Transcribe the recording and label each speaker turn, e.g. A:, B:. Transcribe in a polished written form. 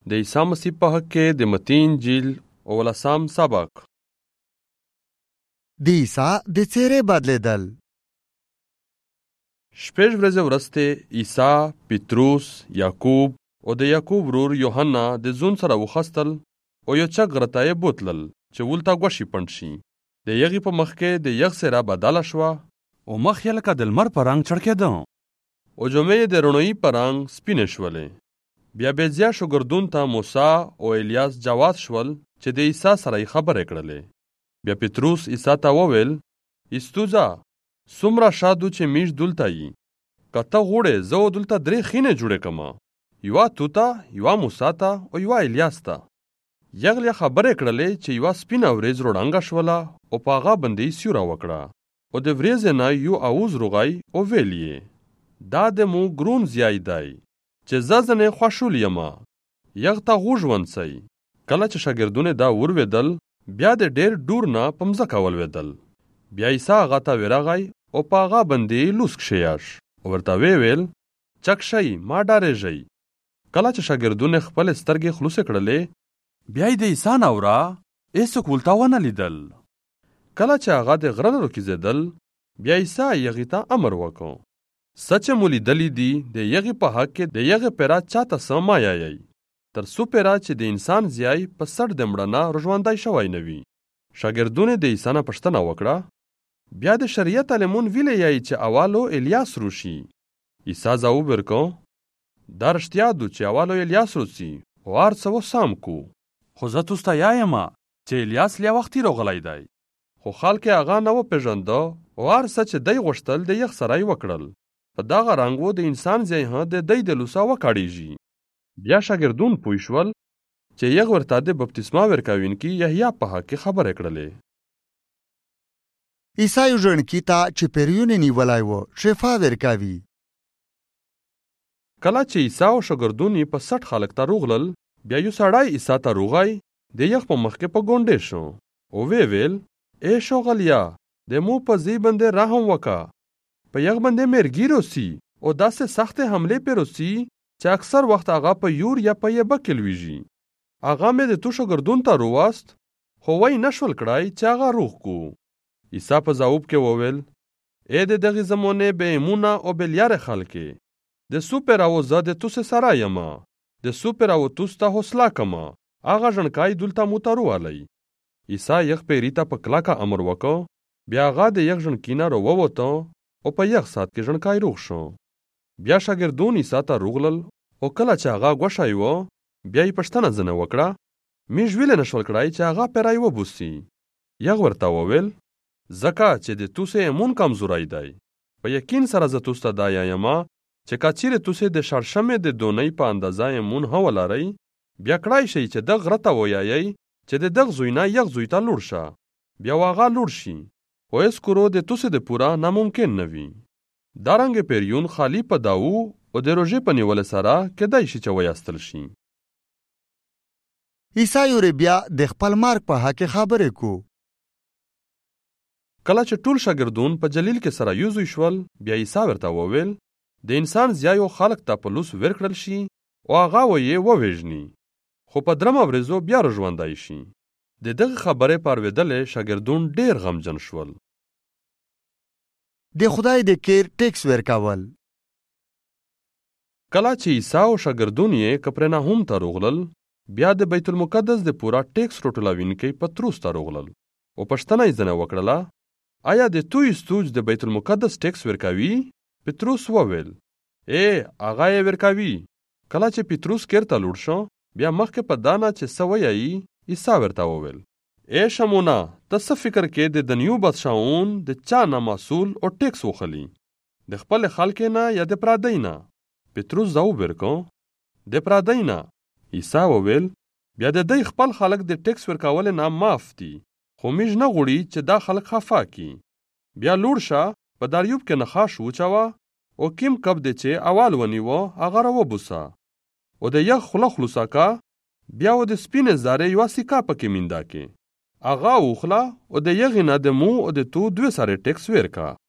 A: د عیسی مسیح په حق کې د متی انجیل اولسم سبق.
B: د عیسی د څېرې بدلېدل.
A: شپږ ورځې وروسته عیسی، پطرس، یعقوب او د یعقوب ورور یوحنا د زون سره وخستل او یو چک غره ته یې بوتلل چې ولته غوښې پنډ شي. د یغې په مخ کې د یغ څېره بدله شوه
C: او مخ یې لکه د لمر په رنګ چړکېده
A: او جامې یې د رڼوي په رنګ سپینې شولې. بیا بیځیا شاګردون ته موسی او الیاس جواد شول چې د عیسی سره یې خبرې کړلې. بیا پطرس عیسی ته وویل: ایستوځه، څومره شادو چې میش دلته یي. که ته غواړې زه دلته 3 خینې جوړې کړم، یوه تو ته، یوه موسی ته او یوه الیاس ته. یغلې خبرې کړلې چې یوه سپینه وریځ روړانګه شوله او په هغه باندې یې سیوره وکړه او د وریځې نه یو اوز روغی او ویل یې: دا د مو ګرون زیای دی چې زه ځنې خوشحول یم. یغ ته غوږ ونیسئ. کله چې شاګردونه دا ورولېدل، بیا د ډېر ډور نه په مځکه ولوېدل. بیا عیسی هغه ته ورغی او په هغه باندې یې لوس کښېیاش او ورته ویل: چک شئ، ما ډارېږئ. کله چې شاګردونه خپلې سترګې خلوصې کړلې،
C: بیا یې د عیسی نه وره هېڅوک ولته ونه لیدل.
A: کله چې هغه د غره نه راکوزېدل، بیا عیسی یغې ته امر وکړ: څه چې مو لیدلي دي د یغې په حق کې د یغې پیره چاته څه مه یایئ، تر څو پیره چې د انسان زیای په سر د مړه نه راژوندی شوی نه وي. شاګردونه د عیسی نه پوښتنه وکړه: بیا د شریعت عالمون ویلې یایي چې اولو الیاس روشي. عیسی ځواب ورکړ: دا رښتیا ده چې اولو الیاس روسي او هر څه وسام کو.
C: خو زه تاسو ته یایم چې الیاس لا وختي راغلی دی.
A: خو خلک یې هغه نه وپېژانده او هر څه چې دی غوښتل د یخ سره یې وکړل. په دغه رنګ و د انسان ځای هم د دی د لوسه وکاړېږي. بیا شاګردون پوه شول چې یغ ورته د بپتسما ورکوونکي یحیی په حق کې خبرې کړلې.
B: عیسی یو ژوندي ته چې پیریون نیولی و شفا ورکوي.
A: کله چې عیسی او شاګردون یې په 60 خلک ته روغلل، بیا یو سړی عیسی ته روغی د یخ په مخ کې په ګونډې شو او ویل: ای ښاغليه، د مو په ځای باندې رحم وکړه. په یغ باندې مرګي روسي او داسې سختې حملې پې روسي چې اکثر وخت هغه په یور یا په یبه کې لویږي. هغه مې د تو شاګردون ته روواست، خو وی نشول کړای چې هغه روغ کو. عیسی په ځواب کې وویل: ای د دغې زمانې بې ایمونه او بې لیارې خلکې، د څو پیرو زه د توسې سره یم، د څو پیرو توس ته حوصله کړم، هغه ژڼکی دلته مو ته رووالی. عیسی یخ پیري ته په کلکه امر وکړ. بیا هغه د یخ ژڼکي نه راووته او په یخ ساعت کې ژڼکی روغ شو. بیا شاګردون عیسی ته روغلل او کله چې هغه غوښی و، بیا یې پوښتنه ځنه وکړه: میږ ولې نشول کړای چې هغه پیری وبوسي؟ یغ ورته وویل: ځکه چې د توسې ایمون کمزوری دی. په یقین سره زه تاسو ته دا یایم چې که چیرې تاسې د شړشمې د دونۍ په اندازه ایمون هم ولرئ، بیا کړای شئ چې دغ غره ته ووایئ چې د دغ زوی نه یغ زوی ته لوړ شه، بیا هغه لوړ شي. خو هېڅ کورو د تاسې د پوره ناممکن نه وي. دارنګې پیریون خالي په داو او د روژې په نیولې سره کیدای شي چې ویستل شي.
B: عیسی یې بیا د خپل مرګ په حق خبرې کو.
A: کله چې ټول شاګردون په جلیل کې سره یو ځای شول، بیا عیسی ورته وویل: د انسان زیایو خلق ته په لوس ورکړل شي او هغه یې ووژني، خو په 3 ورځو بیا راژوندی شي. د دغه خبرې په اورېدلې شاګردون ډېر غمجن شول.
B: د خدای د کیر ټیکس ورکول.
A: کله چې عیسی او شاګردون یې کپرناهم ته روغلل، بیا د بیت المقدس د پورا ټیکس راټولوونکی پطرس ته روغلل او پوښتنه یې ځنه وکړله: آیا د تو استوج د بیت المقدس ټیکس ورکوي؟ پطرس وویل: هغه یې ورکوي. کله چې پطرس کیر ته لوړ شو، بیا مخکې په دانه چې څه ویایي، عیسی ورته وویل: شمونه، ته څه فکر کې د دنیو بادشاهون د چا نه مسؤل او ټیکس وخلي؟ د خپل خلک نه یا د پردی نه؟ پطرس ځواب ورکړ: د پردی نه. عیسی وویل: بیا د دوی خپل خلک د ټیکس ورکول نه معاف دي، خو موږ نه غواړي چې دا خلک خفه کړي. بیا لوړ شه، په دریوب کې نخاش وچوه او کوم کب دی چې اول ونیوه هغه راوبوسه او د یخ خوله خلوصه که. بیا و د سپینې زارې یوه سکه پکې مینده کې، هغه وخله او د یغې نه د مو او د تو 2 سره ټیکس ورکه.